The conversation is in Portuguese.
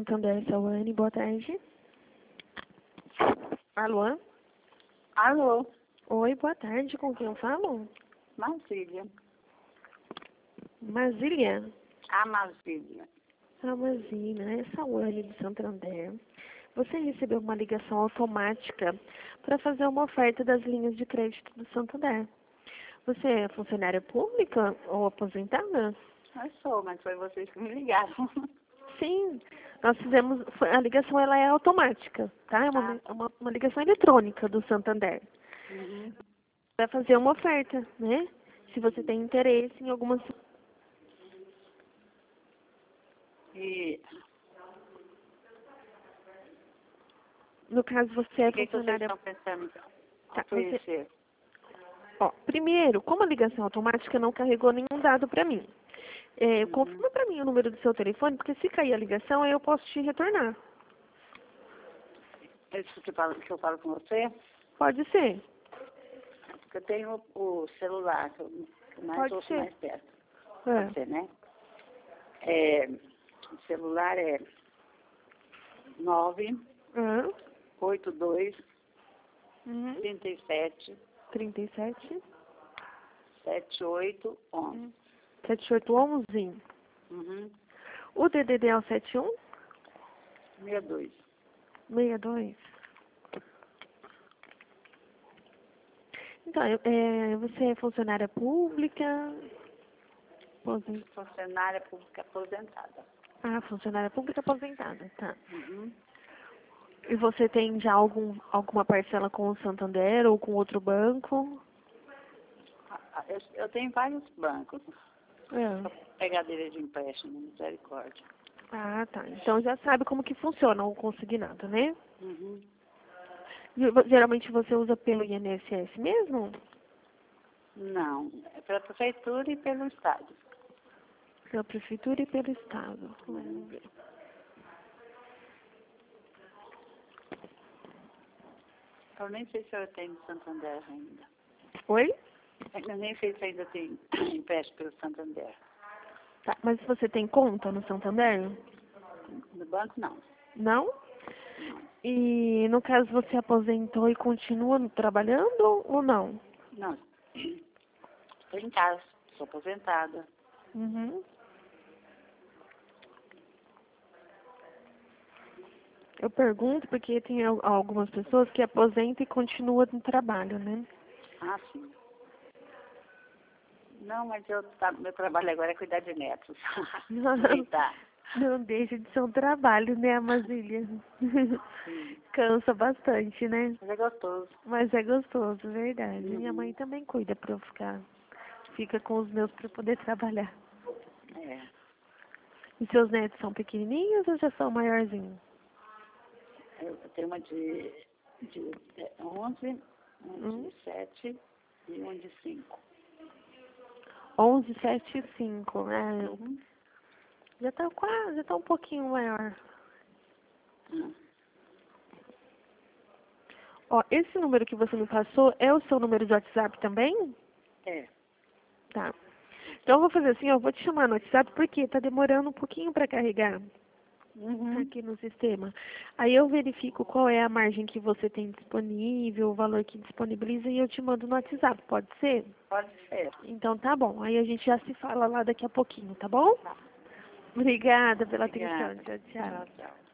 Santander, Sawane, boa tarde. Alô? Alô, Oi, boa tarde, com quem eu falo? Mazília. Mazília? A Mazília. Ah, Mazília, é Sawane de Santander. Você recebeu uma ligação automática para fazer uma oferta das linhas de crédito do Santander. Você é funcionária pública ou aposentada? Eu sou, mas foi vocês que me ligaram. Sim, nós fizemos, a ligação ela é automática, tá? É uma ligação eletrônica do Santander. Uhum. Vai fazer uma oferta, né? Se você tem interesse em algumas... E No caso, você é o que vocês funcionária... estão pensando Tá, oferecer? Ó, primeiro, como a ligação automática não carregou nenhum dado para mim, confirma para mim o número do seu telefone, porque se cair a ligação, aí eu posso te retornar. Isso que eu falo com você? Pode ser. Porque eu tenho o celular, que eu mais Pode ouço ser. mais perto. É. Pode ser, né? O celular é 982 Uhum. 37 37 7811. 7811. Uhum. O DDD é o 71 62. 62. Então, você é funcionária pública? Funcionária pública aposentada. Ah, funcionária pública aposentada, tá. Uhum. E você tem já alguma parcela com o Santander ou com outro banco? Eu tenho vários bancos. É. Pegadeira de empréstimo, misericórdia. Ah, tá. Então já sabe como que funciona o consignado, né? Uhum. E geralmente você usa pelo INSS mesmo? Não, é pela prefeitura e pelo estado. Pela prefeitura e pelo estado. Vamos ver. Eu nem sei se eu tenho Santander ainda. Oi? Eu nem sei se ainda tem empréstimo pelo Santander. Tá, mas você tem conta no Santander? No banco, não. Não? Não. E no caso você aposentou e continua trabalhando ou não? Não. Estou em casa, sou aposentada. Uhum. Eu pergunto porque tem algumas pessoas que aposentam e continuam no trabalho, né? Ah, sim. Não, mas meu trabalho agora é cuidar de netos. Aproveitar. Não deixa de ser um trabalho, né, Amazília? Sim. Cansa bastante, né? Mas é gostoso. Mas é gostoso, verdade. Minha mãe Uhum. também cuida pra eu ficar. Fica com os meus pra poder trabalhar. É. E seus netos são pequenininhos ou já são maiorzinhos? Eu tenho uma de 11, uma de 7 e uma de 5. 11, 7 e 5, né? Uhum. Já tá quase, já tá um pouquinho maior. Ah, Ó, esse número que você me passou é o seu número de WhatsApp também? é. Tá. Então eu vou fazer assim, eu vou te chamar no WhatsApp porque tá demorando um pouquinho para carregar Uhum. aqui no sistema. Aí eu verifico qual é a margem que você tem disponível, o valor que disponibiliza e eu te mando no WhatsApp, pode ser? Pode ser. Então tá bom. Aí a gente já se fala lá daqui a pouquinho, tá bom? Tá. Obrigada pela atenção. Obrigada. Tchau, tchau. Tchau, tchau.